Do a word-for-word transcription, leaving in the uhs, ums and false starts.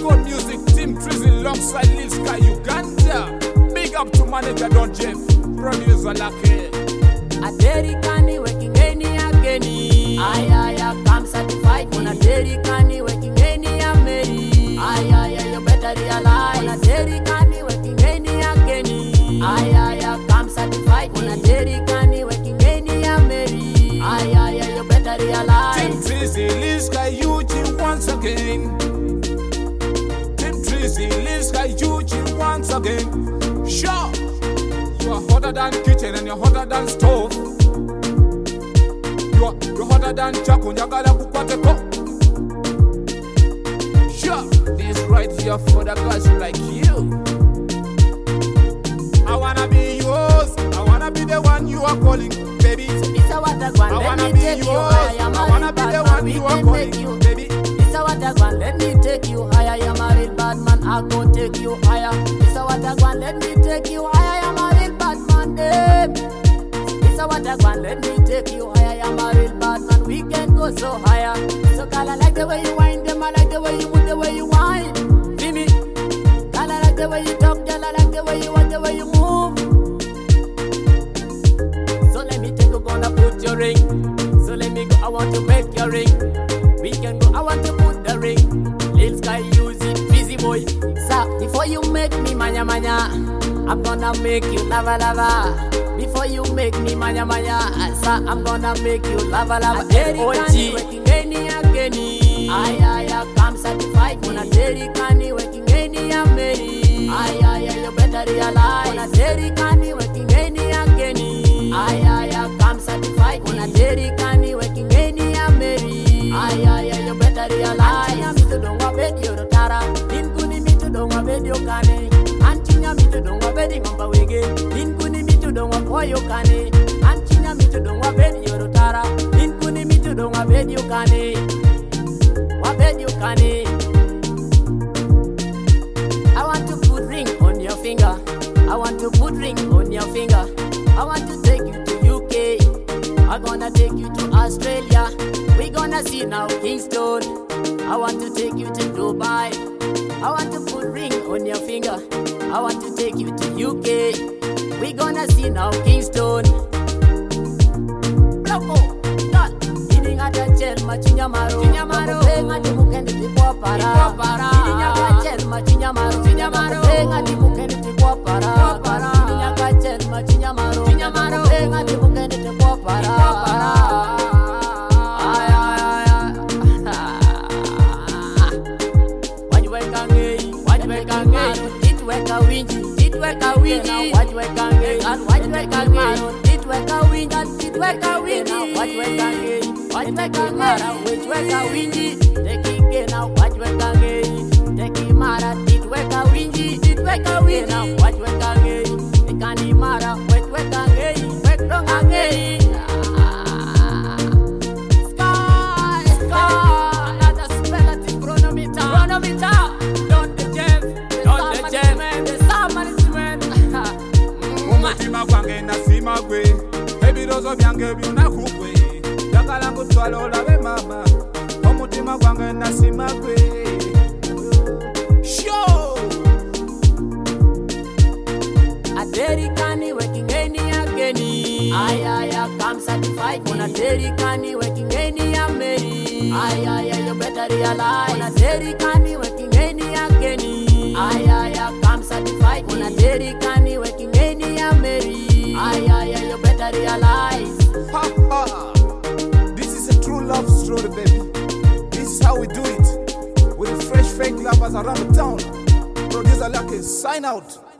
Good music, Team Trizzy alongside Lil Sky Uganda. Big up to manager Don Jeff, producer Lucky. A Derikani working any ageni. Ay ay ay, come certified. On a Derikani working any ameri. Ay ay ay, you better realize. On a Derikani working any ageni. Ay ay ay, come certified. On a Derikani working any ameri. Ay ay ay, you better realize. Team Trizzy, Lil Sky Eugene once again. Team Trizzy, Lil Sky Eugene once again. Sure, you are hotter than kitchen and you're hotter than stove. You are you're hotter than Chaco, Nyagala Bukateko. Sure, this right here for the guys like you. I wanna be yours, I wanna be the one you are calling, baby. It's a what I want, I let wanna me be take yours, you higher. I wanna be the one you are calling, baby. It's a what I want, let me take you higher. I'm a real bad man, I go take you higher. It's a what I want, let me take you higher. I'm a real bad man, damn. It's a what I want, let me take you higher. I'm a real bad man, we can go so higher. So girl, I like the way you whine, them I like the way you move, the way you whine. Feel me? Girl, I like the way you talk, girl, I like the way you walk, the way you move. So let me take you, gonna put your ring. So let me go, I want to make your ring. We can go, I want to put the ring. Lil Sky use it, busy boy. Sir, before you make me manya manya, I'm gonna make you lava lava. Before you make me manya manya, sir, I'm gonna make you lava lava. Derikani working any ageni. Ay ay ay, come certified. On a Derikani working any ameri. Ay ay ay, you better realize. On a Derikani working any ageni. Ay ay ay, come certified. On a Derikani working any ameri. Ay ay ay, you better realize. Antinya mitu dongwa bedi yorotara. Linkuni mitu dongwa bedi yokane. Antinya mitu dongwa bedi ngomba wege. Linkuni mitu dongwa koyo kane. Antinya mitu dongwa bedi yorotara. Linkuni mitu dongwa bedi yokane. Wabedi yokane. I want to put ring on your finger. I want to put ring on your finger. I want to take you to U K. I'm gonna take you to Australia. We gonna see now Kingston. I want to take you to Dubai. I want to put ring on your finger. I want to take you to U K. We gonna see now Kingston. Loco, God, eating at a gel, machinyamaro. Chinyamaro, penga di mukende di para. Eating at a gel, machinyamaro. Chinyamaro, penga di mukende di para. Eating at a gel, machinyamaro. Chinyamaro, penga di mukende di para. Weka winji, it weka winji. What weka winji, what weka winji. It weka winji, it weka winji. What weka winji, what weka winji. Which weka winji, take it now. What weka winji, take it mara. It weka winji, it weka winji. Now what weka winji, it can't mara. What weka winji, what weka winji. Sky, sky, another spell chronometer, chronometer. Don't the Jeff. Umutima kwange nasima gwe, ebirozo byange byona kugwe. Njagala nkutwala olabe mama, omutima kwange nasima gwe. Show! A Derikani working any ageni. Ay ay ay, come certified. On a Derikani working any ameri. Ay ay ay, you better realize. On a Derikani working any ageni. Ay ay ay, come certified. On a Derikani working any ameri. Ay ay ay, you better realize. Ha ha! This is a true love story, baby. This is how we do it. With the fresh fake lovers around the town. Producer Lucky, sign out.